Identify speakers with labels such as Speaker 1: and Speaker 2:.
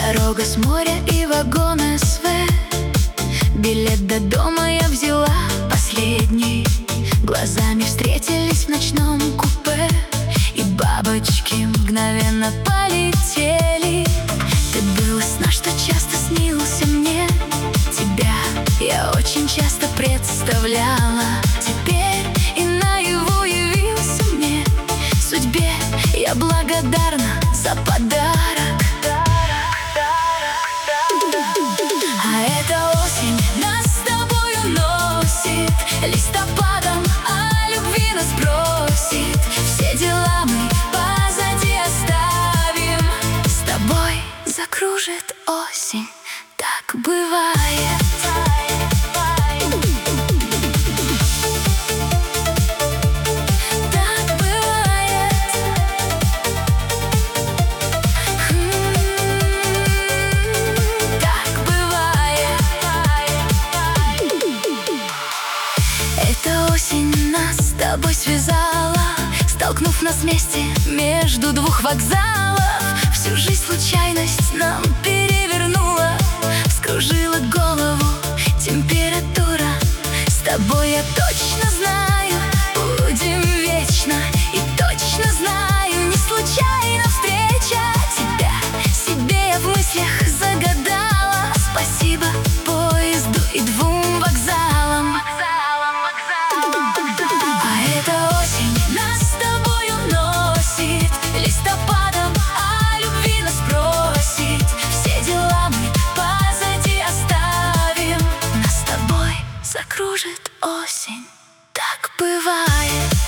Speaker 1: Дорога с моря и вагон СВ. Билет до дома я взяла последний. Глазами встретились в ночном купе, и бабочки мгновенно полетели. Ты был из сна, что часто снился мне. Тебя я очень часто представляла. Теперь и наяву явился мне. Судьбе я благодарна за подарок. А эта осень нас с тобою носит листопадом, о любви нас бросит. Все дела мы позади оставим. С тобой закружит осень, так бывает. Осень нас с тобой связала, столкнув нас вместе между двух вокзалов. Всю жизнь случайность нам перевернула, вскружила голову температура. С тобой я точно знаю, будем вечно. И точно знаю, не случайно встреча тебя. Себе я в мыслях загадала. Спасибо поезду и двум вокзалам. Листопадом о любви нас бросит. Все дела мы позади оставим. Нас с тобой закружит осень, так бывает.